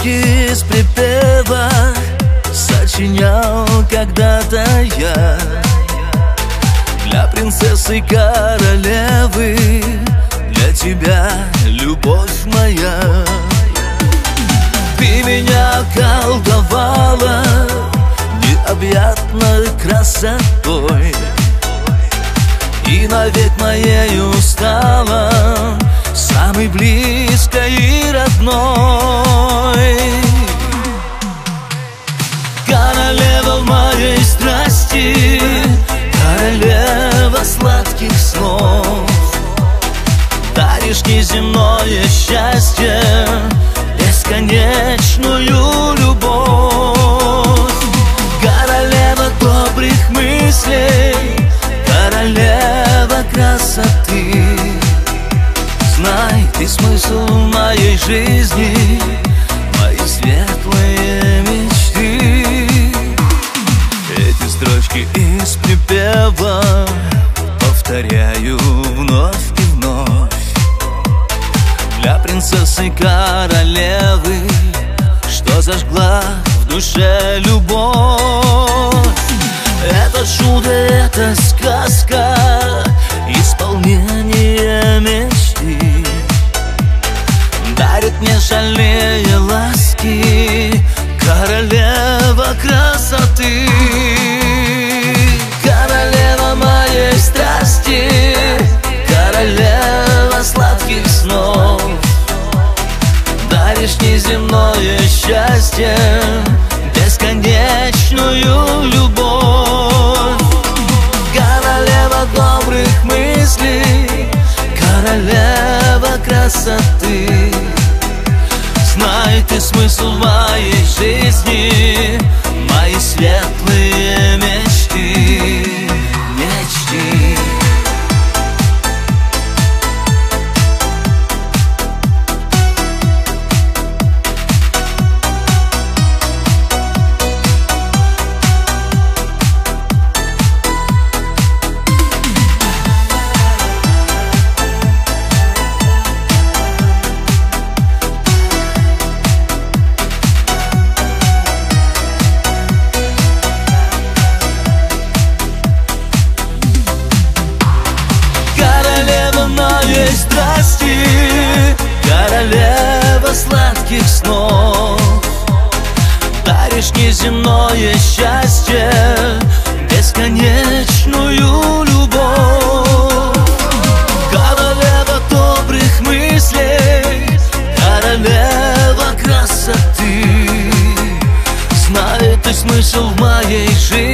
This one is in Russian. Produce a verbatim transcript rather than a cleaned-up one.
строчки из припева сочинял когда-то я для принцессы королевы, для тебя, любовь моя. Ты меня околдовала необъятной красотой, и навек моею стала самой близкой и родной. Королева моей страсти, королева сладких снов, даришь неземное счастье, бесконечную любовь. Королева добрых мыслей, королева красоты. Знай ты смысл моей жизни, мои светлые мечты. Эти строчки из припева повторяю вновь и вновь для принцессы королевы, что зажгла в душе любовь. Это чудо, это сказка, исполнение мечты, дарит мне шальные ласки, королева красоты. Королева моей страсти, королева сладких снов, даришь неземное счастье, бесконечную любовь. Королева добрых мыслей, королева красоты. Знай ты смысл моей жизни, мои светлые мечты, мечты. Страсти, королева сладких снов, даришь неземное счастье, бесконечную любовь. Королева добрых мыслей, королева красоты. Знай ты смысл в моей жизни,